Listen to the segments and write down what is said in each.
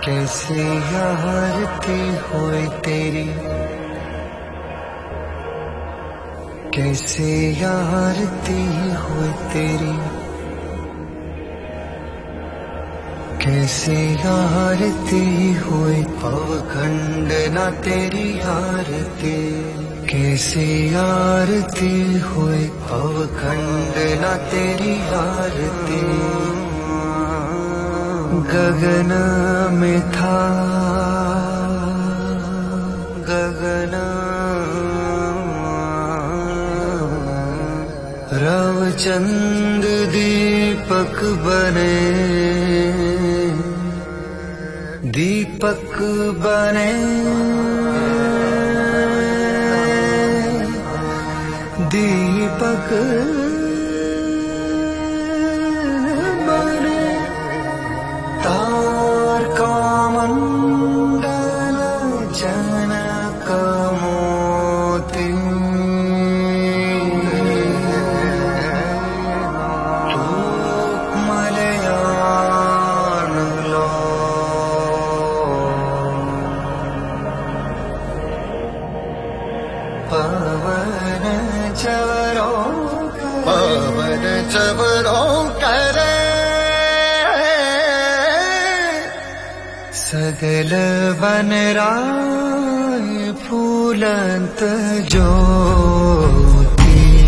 कैसे आरती होए तेरी, कैसे आरती होए तेरी, कैसे आरती होए पवखंड ना तेरी आरती, कैसे आरती होए पवखंड ना तेरी आरती। गगन में था गगन रवचंद दीपक बने, दीपक बने, दीपक बने। तारका मंडल जनक मोती, मलयान लो पवन चवरों करे, सगल बनराय फूलंत ज्योति।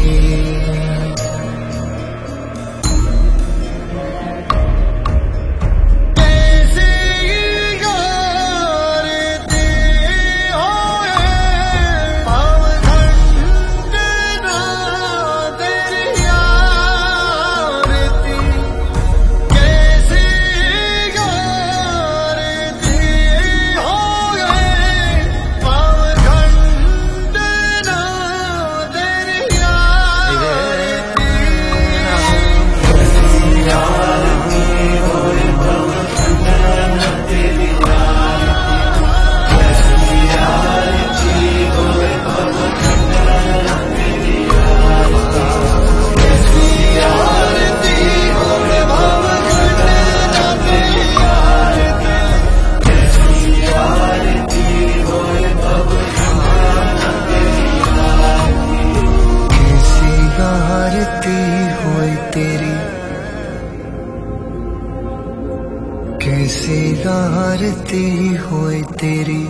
कैसे आरती होए तेरी,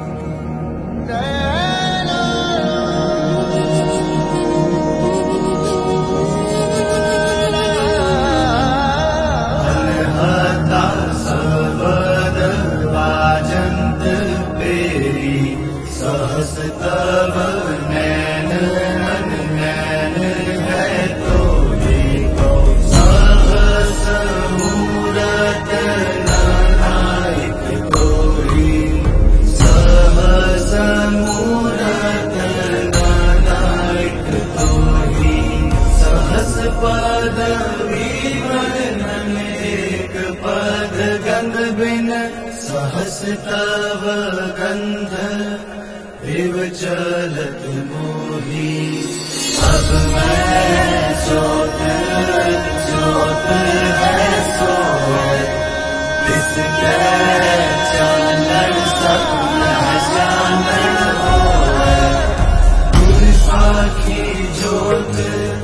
सबद वाजंत पेरी, सहस तव नैन नैन है तो देखो, सहस मूरत नायक तोरी, सहस मूरत नायक तोरी, सहस पद विवर्णन एक पद गंध बिन, सहस तव गंध इव चलत मोही। अब मैं ज्योत ज्योत है सोए, इसके चानन सब चानन होए, गुर साखी ज्योत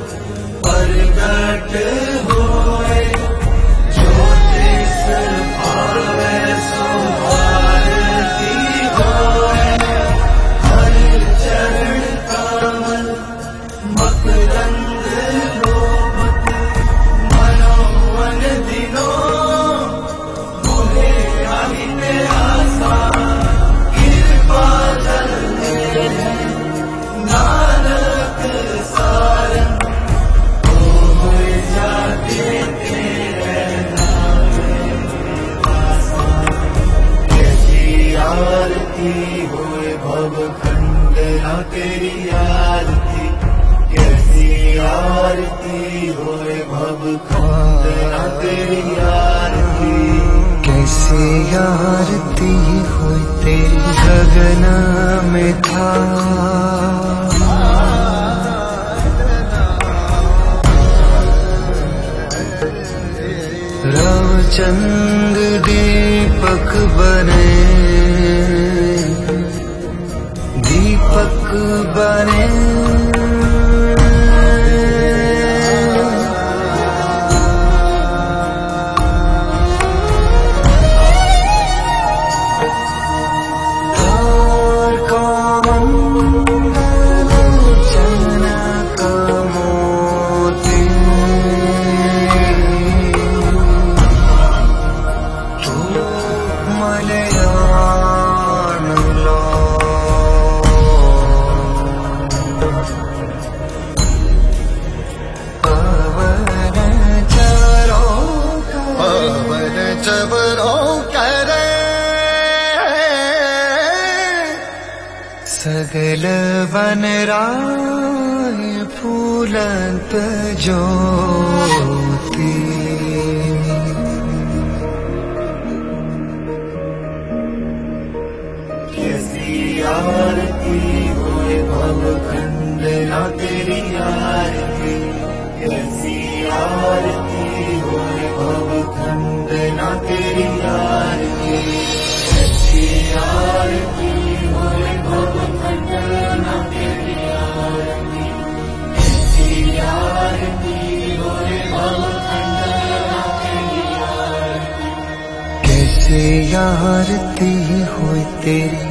प्रगट होए, ज्योतिष पावे सो आरती होए। हर चरण कमल मकरंद लोभत, मनोवन दिनो मोहे आहिते आसा, कृपा जल नानक सारन, होए जाते तेरे नाम आसा। कैसी आरती होए भवखंड ना तेरी आरती, कैसी आरती होए भवखंड ना तेरी आरती। कैसे आरती होए तेरी, गगन में था रवचंद दीप दीपक बने, दीपक बने। सगल वनराय फूलंत ज्योति, कैसी आरती होए भव खंडना तेरी आरती, कैसी आरती होए भव खंडना तेरी आरती, कैसी आरती होए भव खंडना तेरी आरती, कैसी आरती होए भव खंडना तेरी आरती, कैसे आरती होए तेरी